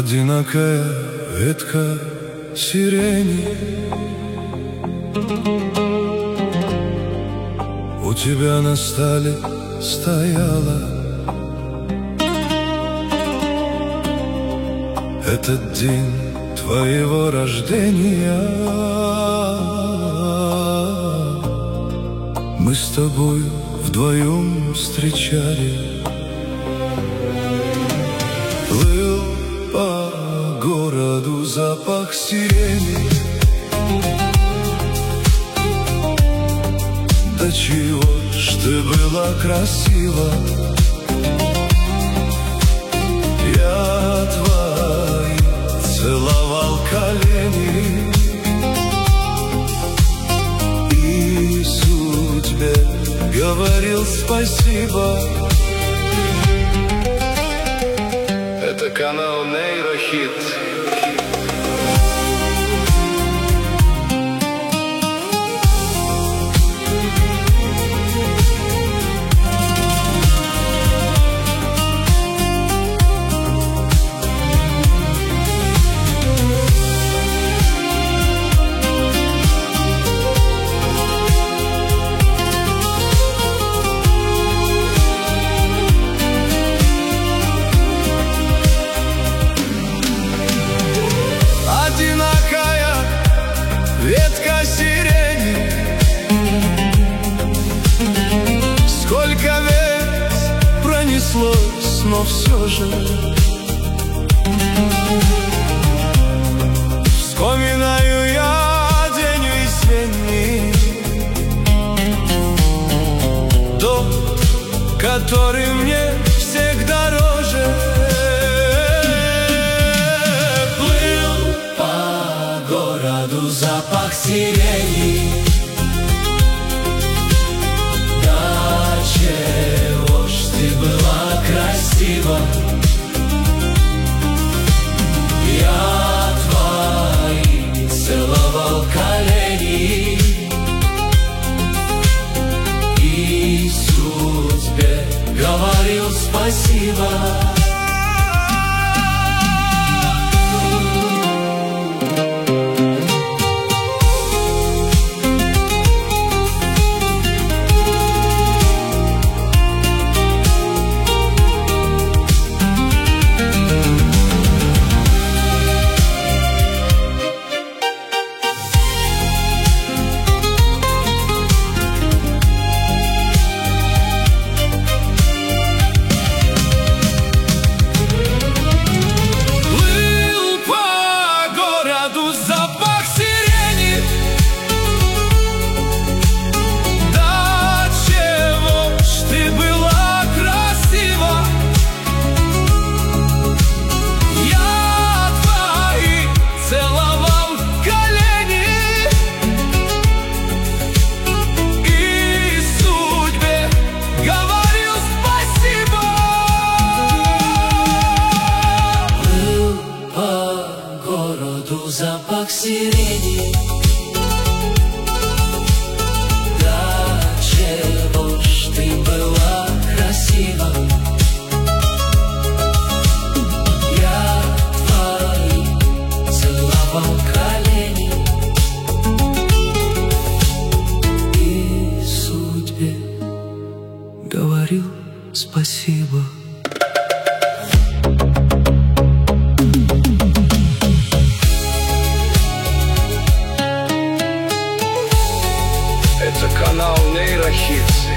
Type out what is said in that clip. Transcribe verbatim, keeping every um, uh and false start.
одинокая ветка сирени. У тебя на столе стояла этот день твоего рождения. Мы с тобой вдвоем встречали. Плыл по городу запах сирени. Да чего ж ты была красива. Я твои целовал колени и судьбе говорил спасибо. Это канал Нейрохит. Ветка сирени. Сколько лет пронеслось, но все же вспоминаю я день весенний, дом, который мне всех дороже. Запах сирени. Да чего ж ты была красива. Я твои целовал колени и судьбе говорил спасибо. Запах сирени. Да чего ж ты была красива. Я твои целовал колени и судьбе говорил спасибо. Это канал Нейрохит.